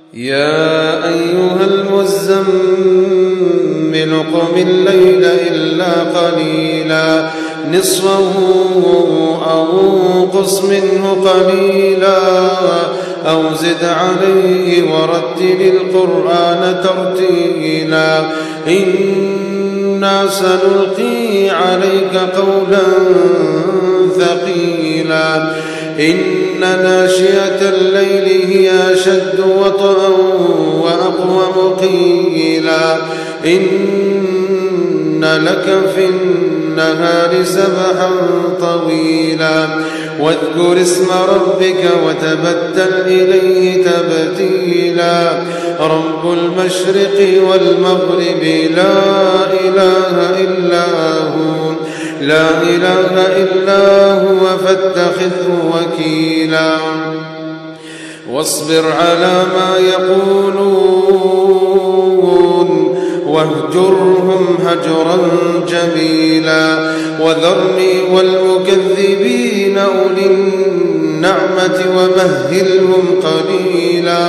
يا أيها المزمل قم الليل إلا قليلا نصفه أو انقص منه قليلا أو زد عليه ورتل القرآن ترتيلا إنا سنلقي عليك قولا ثقيلا إن ناشئة الليل هي أشد وطئا وأقوم قيلا إن لك في النهار سبحا طويلا واذكر اسم ربك وتبتل إليه تبتيلا رب المشرق والمغرب لا إله إلا هو فاتخذه وكيلا واصبر على ما يقولون واهجرهم هجرا جميلا وذرني والمكذبين أولي النعمة ومهلهم قليلا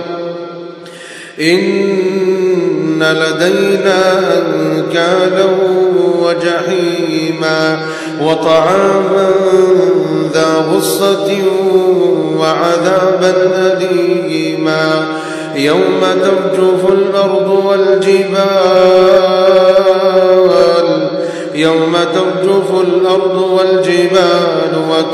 إن لدينا أنكالا وجحيما وطعاما ذا غصة وعذابا أليما يوم ترجف الأرض والجبال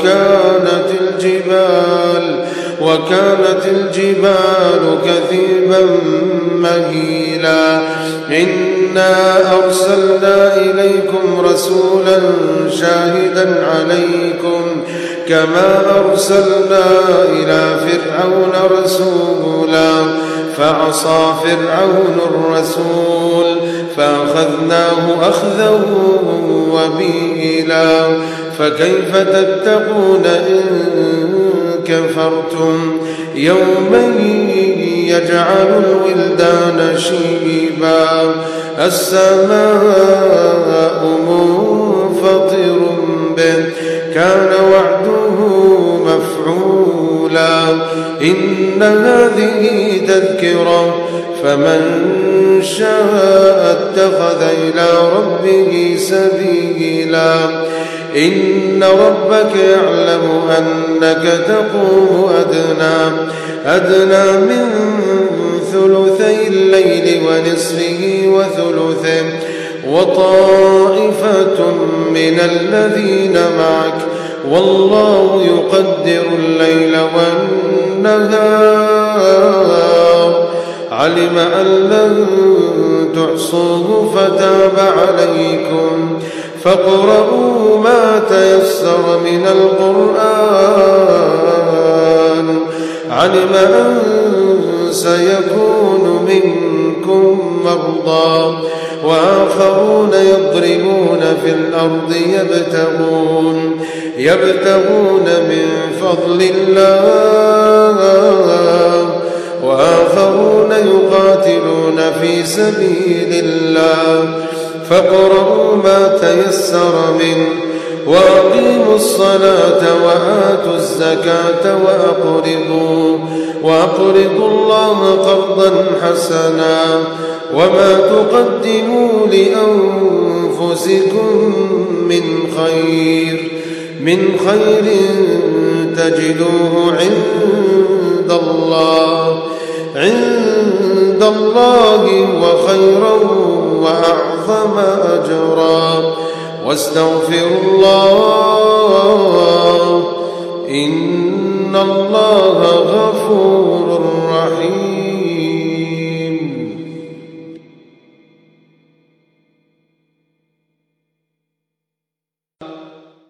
وكانت الجبال كثيبا مهيلا إنا أرسلنا إليكم رسولا شاهدا عليكم كما أرسلنا إلى فرعون رسولا فعصى فرعون الرسول فأخذناه أخذا وبيلا فكيف تتقون إن كفرتم يوما يجعل الولدان شيبا السماء منفطر به كان وعده مفعولا إن هذه تذكرة فمن شاء اتخذ إلى ربه سبيلا إن ربك يعلم أنك تقوم أدنى من ثلثي الليل ونصفه وثلثه وطائفة من الذين معك والله يقدر الليل والنهار علم أن لن تحصوه فتاب عليكم فاقرؤوا ما تيسر من القرآن علم أن سيكون منكم مرضى وآخرون يضربون في الأرض يبتغون من فضل الله وآخرون يقاتلون في سبيل الله فاقرؤوا ما تيسر منه وأقيموا الصلاة وآتوا الزكاة وأقرضوا الله قرضا حسنا وما تقدموا لأنفسكم من خير تجدوه عند الله وخيرا وأعظم أجرا واستغفروا الله إن الله غفور رحيم